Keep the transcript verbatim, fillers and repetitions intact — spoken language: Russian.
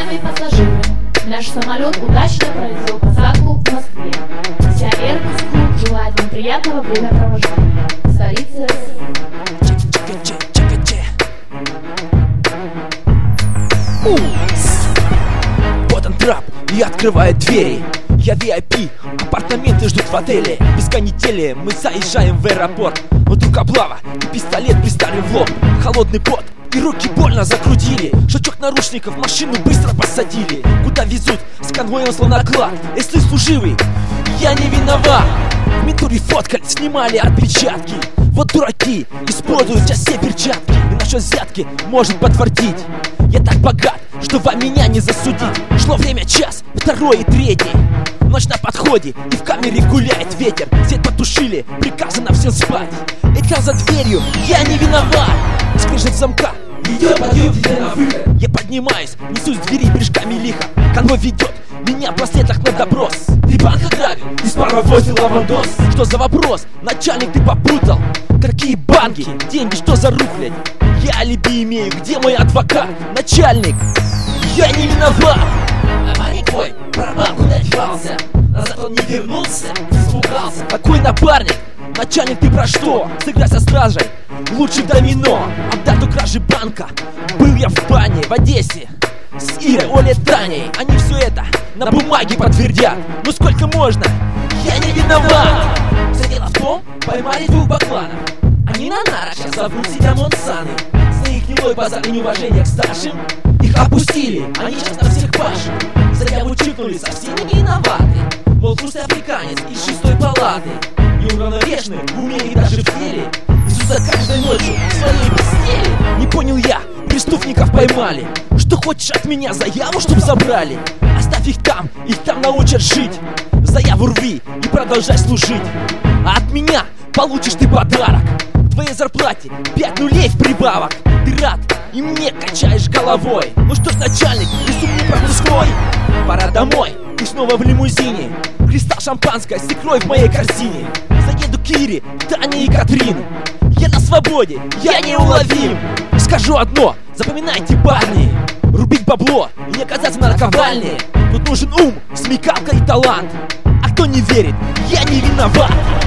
Уважаемые пассажиры, наш самолет удачно произвел посадку в Москве. Вся Airbus Group желает вам приятного времяпровождения. Столица Вот он трап и открывает двери. Я ви ай пи, апартаменты ждут в отеле. Без канители мы заезжаем в аэропорт. Вдруг облава и пистолет приставлен в лоб. Холодный пот и руки больно закрутили. Жучок наручников, машину быстро посадили. Куда везут? С конвоем словно клад. Если служивый, я не виноват. В ментуре фоткали, снимали отпечатки. Вот дураки используют сейчас все перчатки. И насчет взятки может подтвердить. Я так богат, что вам меня не засудить. Шло время час, второй и третий. Ночь на подходе, и в камере гуляет ветер. Свет потушили, приказано всем спать. Экран за дверью, я не виноват. Скрежет замка, идет, подъемте на выход. Я поднимаюсь, несусь в двери прыжками лихо. Конвой ведет меня по следах на допрос. Ты банк ограбил, из паровозил лавандос. Что за вопрос? Начальник, ты попутал. Какие банки? Деньги, что за рухлядь? Я алиби имею, где мой адвокат? Начальник, я не виноват. Напарник твой про банку надевался, назад он не вернулся, испугался. Какой напарник? Начальник, ты про что? Сыграй со стражей, лучше в домино. Об дату кражи банка был я в бане в Одессе с Ирой, Олей, Таней. Они все это на бумаге подтвердят. Ну сколько можно? Я не виноват. Все дело в том, поймали двух бакланов. Они на нарах сейчас зовут себя Монсаны. За их гнилой базар и неуважение к старшим их опустили, они сейчас на всех пашут. Заяву чикнули, совсем не виноваты. Мол, трусый африканец из шестой палаты. Неуравновешенный в уме и даже в теле. Несутся каждой ночью в своей постели. Не понял я, преступников поймали. Что хочешь от меня, заяву, чтоб забрали? Оставь их там, их там научат жить. Заяву рви и продолжай служить. А от меня получишь ты подарок. В твоей зарплате пять нулей в прибавок. Ты рад и мне качаешь головой. Ну что ж, начальник, рисуй мне пропускной. Пора домой, и снова в лимузине. Кристалл шампанское с икрой в моей корзине. Заеду к Кире, Тане и Катрину. Я на свободе, я неуловим. Скажу одно, запоминайте, парни. Рубить бабло и не оказаться на наковальне. Тут нужен ум, смекалка и талант. А кто не верит, я не виноват.